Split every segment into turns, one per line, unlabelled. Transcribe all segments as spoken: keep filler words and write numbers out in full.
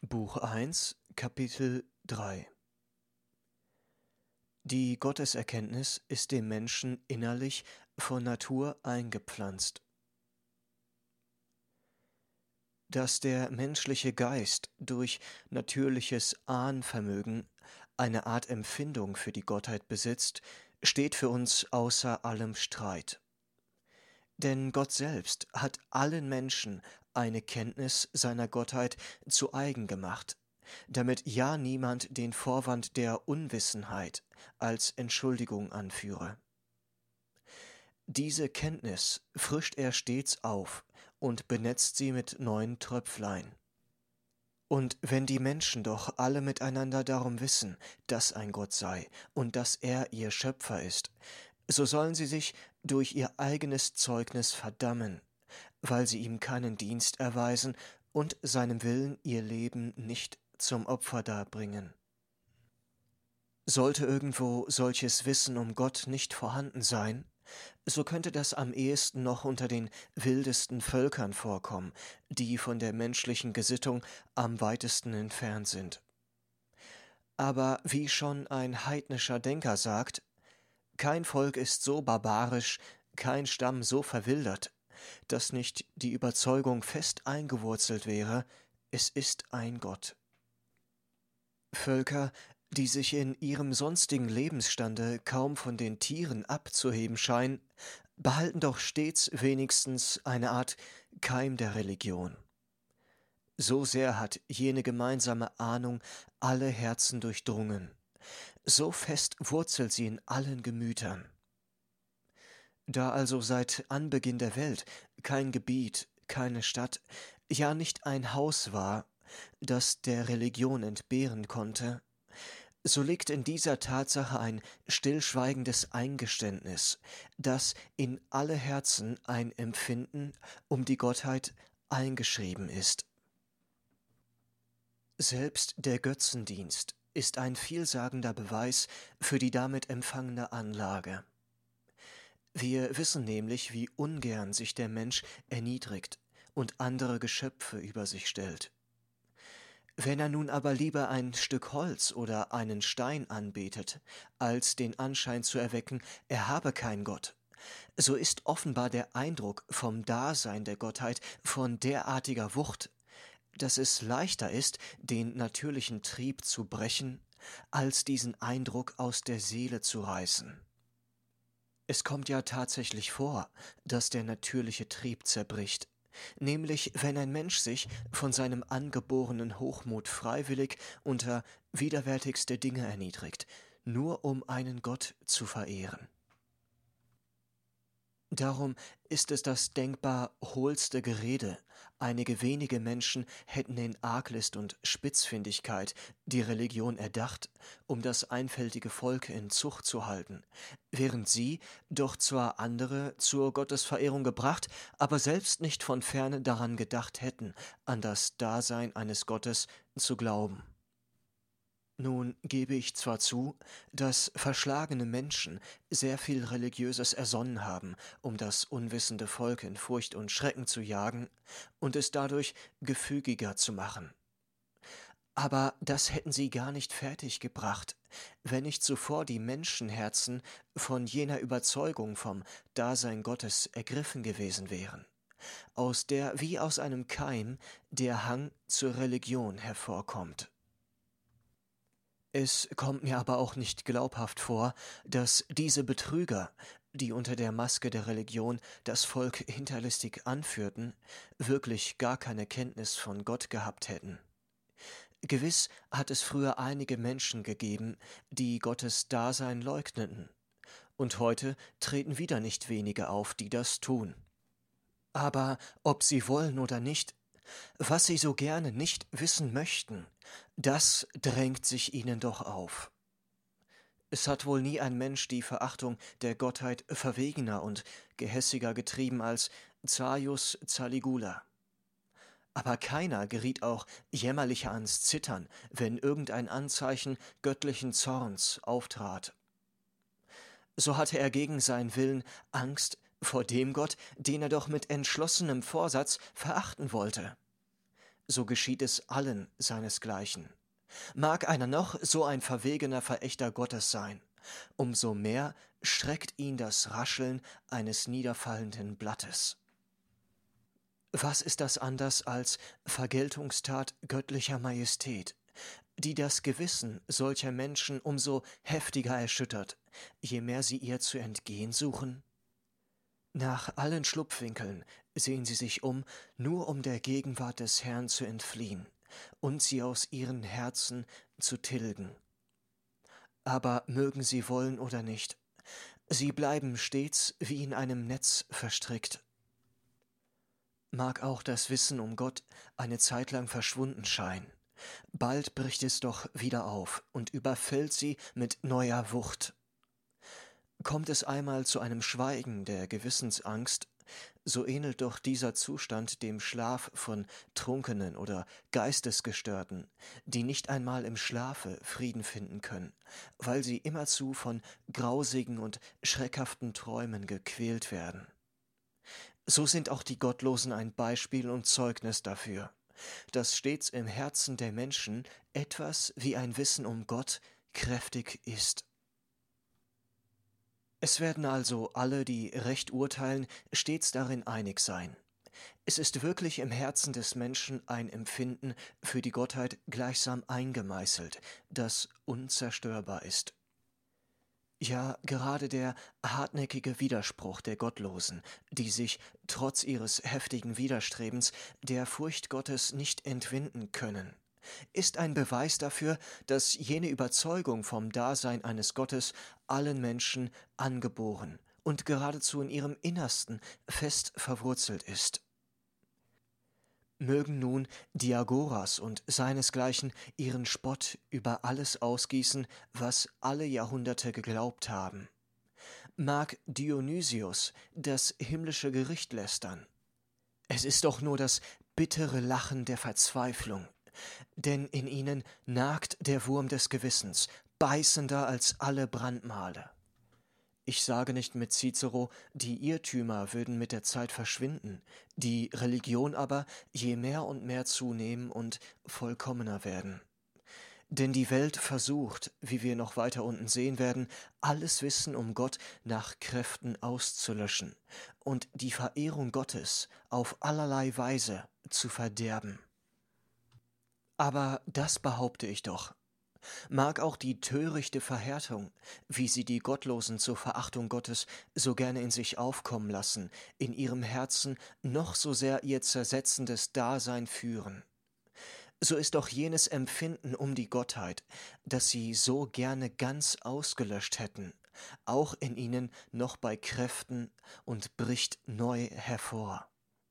Buch eins, Kapitel drei. Die Gotteserkenntnis ist dem Menschen innerlich von Natur eingepflanzt. Dass der menschliche Geist durch natürliches Ahnvermögen eine Art Empfindung für die Gottheit besitzt, steht für uns außer allem Streit. Denn Gott selbst hat allen Menschen eine Kenntnis seiner Gottheit zu eigen gemacht, damit ja niemand den Vorwand der Unwissenheit als Entschuldigung anführe. Diese Kenntnis frischt er stets auf und benetzt sie mit neuen Tröpflein. Und wenn die Menschen doch alle miteinander darum wissen, dass ein Gott sei und dass er ihr Schöpfer ist, so sollen sie sich durch ihr eigenes Zeugnis verdammen, weil sie ihm keinen Dienst erweisen und seinem Willen ihr Leben nicht zum Opfer darbringen. Sollte irgendwo solches Wissen um Gott nicht vorhanden sein, so könnte das am ehesten noch unter den wildesten Völkern vorkommen, die von der menschlichen Gesittung am weitesten entfernt sind. Aber wie schon ein heidnischer Denker sagt, kein Volk ist so barbarisch, kein Stamm so verwildert, dass nicht die Überzeugung fest eingewurzelt wäre, es ist ein Gott. Völker, die sich in ihrem sonstigen Lebensstande kaum von den Tieren abzuheben scheinen, behalten doch stets wenigstens eine Art Keim der Religion. So sehr hat jene gemeinsame Ahnung alle Herzen durchdrungen, so fest wurzelt sie in allen Gemütern. Da also seit Anbeginn der Welt kein Gebiet, keine Stadt, ja nicht ein Haus war, das der Religion entbehren konnte, so liegt in dieser Tatsache ein stillschweigendes Eingeständnis, dass in alle Herzen ein Empfinden um die Gottheit eingeschrieben ist. Selbst der Götzendienst ist ein vielsagender Beweis für die damit empfangene Anlage. Wir wissen nämlich, wie ungern sich der Mensch erniedrigt und andere Geschöpfe über sich stellt. Wenn er nun aber lieber ein Stück Holz oder einen Stein anbetet, als den Anschein zu erwecken, er habe keinen Gott, so ist offenbar der Eindruck vom Dasein der Gottheit von derartiger Wucht, dass es leichter ist, den natürlichen Trieb zu brechen, als diesen Eindruck aus der Seele zu reißen. Es kommt ja tatsächlich vor, dass der natürliche Trieb zerbricht, nämlich wenn ein Mensch sich von seinem angeborenen Hochmut freiwillig unter widerwärtigste Dinge erniedrigt, nur um einen Gott zu verehren. Darum ist es das denkbar hohlste Gerede, einige wenige Menschen hätten in Arglist und Spitzfindigkeit die Religion erdacht, um das einfältige Volk in Zucht zu halten, während sie doch zwar andere zur Gottesverehrung gebracht, aber selbst nicht von ferne daran gedacht hätten, an das Dasein eines Gottes zu glauben. Nun gebe ich zwar zu, dass verschlagene Menschen sehr viel Religiöses ersonnen haben, um das unwissende Volk in Furcht und Schrecken zu jagen und es dadurch gefügiger zu machen. Aber das hätten sie gar nicht fertig gebracht, wenn nicht zuvor die Menschenherzen von jener Überzeugung vom Dasein Gottes ergriffen gewesen wären, aus der wie aus einem Keim der Hang zur Religion hervorkommt. Es kommt mir aber auch nicht glaubhaft vor, dass diese Betrüger, die unter der Maske der Religion das Volk hinterlistig anführten, wirklich gar keine Kenntnis von Gott gehabt hätten. Gewiss hat es früher einige Menschen gegeben, die Gottes Dasein leugneten, und heute treten wieder nicht wenige auf, die das tun. Aber ob sie wollen oder nicht, was sie so gerne nicht wissen möchten, das drängt sich ihnen doch auf. Es hat wohl nie ein Mensch die Verachtung der Gottheit verwegener und gehässiger getrieben als Zaius Caligula. Aber keiner geriet auch jämmerlicher ans Zittern, wenn irgendein Anzeichen göttlichen Zorns auftrat. So hatte er gegen seinen Willen Angst vor dem Gott, den er doch mit entschlossenem Vorsatz verachten wollte. so geschieht es allen seinesgleichen. Mag einer noch so ein verwegener Verächter Gottes sein, umso mehr schreckt ihn das Rascheln eines niederfallenden Blattes. Was ist das anders als Vergeltungstat göttlicher Majestät, die das Gewissen solcher Menschen umso heftiger erschüttert, je mehr sie ihr zu entgehen suchen? Nach allen Schlupfwinkeln sehen sie sich um, nur um der Gegenwart des Herrn zu entfliehen und sie aus ihren Herzen zu tilgen. Aber mögen sie wollen oder nicht, sie bleiben stets wie in einem Netz verstrickt. Mag auch das Wissen um Gott eine Zeit lang verschwunden scheinen, bald bricht es doch wieder auf und überfällt sie mit neuer Wucht. Kommt es einmal zu einem Schweigen der Gewissensangst, so ähnelt doch dieser Zustand dem Schlaf von Trunkenen oder Geistesgestörten, die nicht einmal im Schlafe Frieden finden können, weil sie immerzu von grausigen und schreckhaften Träumen gequält werden. So sind auch die Gottlosen ein Beispiel und Zeugnis dafür, dass stets im Herzen der Menschen etwas wie ein Wissen um Gott kräftig ist. Es werden also alle, die recht urteilen, stets darin einig sein. Es ist wirklich im Herzen des Menschen ein Empfinden für die Gottheit gleichsam eingemeißelt, das unzerstörbar ist. Ja, gerade der hartnäckige Widerspruch der Gottlosen, die sich, trotz ihres heftigen Widerstrebens, der Furcht Gottes nicht entwinden können, ist ein Beweis dafür, dass jene Überzeugung vom Dasein eines Gottes allen Menschen angeboren und geradezu in ihrem Innersten fest verwurzelt ist. Mögen nun Diagoras und seinesgleichen ihren Spott über alles ausgießen, was alle Jahrhunderte geglaubt haben. Mag Dionysius das himmlische Gericht lästern. Es ist doch nur das bittere Lachen der Verzweiflung, denn in ihnen nagt der Wurm des Gewissens, beißender als alle Brandmale. Ich sage nicht mit Cicero, die Irrtümer würden mit der Zeit verschwinden, die Religion aber je mehr und mehr zunehmen und vollkommener werden. Denn die Welt versucht, wie wir noch weiter unten sehen werden, alles Wissen um Gott nach Kräften auszulöschen und die Verehrung Gottes auf allerlei Weise zu verderben. Aber das behaupte ich doch. Mag auch die törichte Verhärtung, wie sie die Gottlosen zur Verachtung Gottes so gerne in sich aufkommen lassen, in ihrem Herzen noch so sehr ihr zersetzendes Dasein führen. So ist doch jenes Empfinden um die Gottheit, das sie so gerne ganz ausgelöscht hätten, auch in ihnen noch bei Kräften und bricht neu hervor.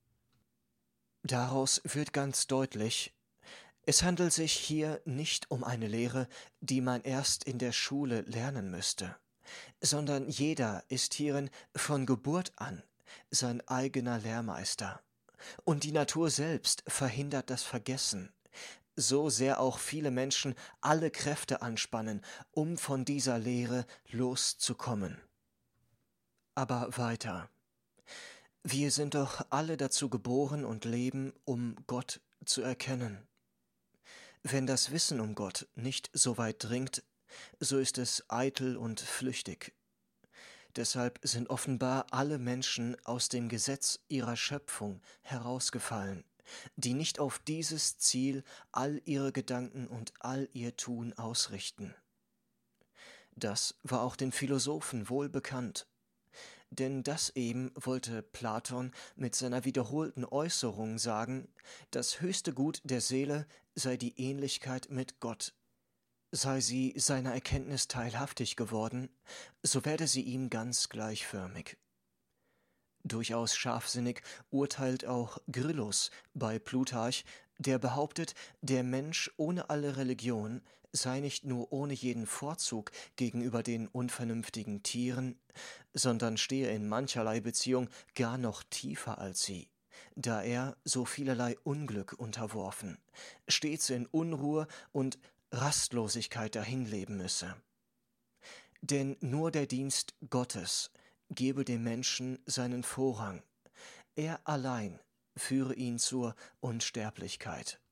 Daraus wird ganz deutlich, es handelt sich hier nicht um eine Lehre, die man erst in der Schule lernen müsste, sondern jeder ist hierin von Geburt an sein eigener Lehrmeister. Und die Natur selbst verhindert das Vergessen, so sehr auch viele Menschen alle Kräfte anspannen, um von dieser Lehre loszukommen. Aber weiter. Wir sind doch alle dazu geboren und leben, um Gott zu erkennen. Wenn das Wissen um Gott nicht so weit dringt, so ist es eitel und flüchtig. Deshalb sind offenbar alle Menschen aus dem Gesetz ihrer Schöpfung herausgefallen, die nicht auf dieses Ziel all ihre Gedanken und all ihr Tun ausrichten. Das war auch den Philosophen wohl bekannt. Denn das eben wollte Platon mit seiner wiederholten Äußerung sagen, das höchste Gut der Seele sei die Ähnlichkeit mit Gott. Sei sie seiner Erkenntnis teilhaftig geworden, so werde sie ihm ganz gleichförmig. Durchaus scharfsinnig urteilt auch Gryllus bei Plutarch, der behauptet, der Mensch ohne alle Religion sei nicht nur ohne jeden Vorzug gegenüber den unvernünftigen Tieren, sondern stehe in mancherlei Beziehung gar noch tiefer als sie, da er so vielerlei Unglück unterworfen, stets in Unruhe und Rastlosigkeit dahinleben müsse. Denn nur der Dienst Gottes gebe dem Menschen seinen Vorrang, er allein führe ihn zur Unsterblichkeit.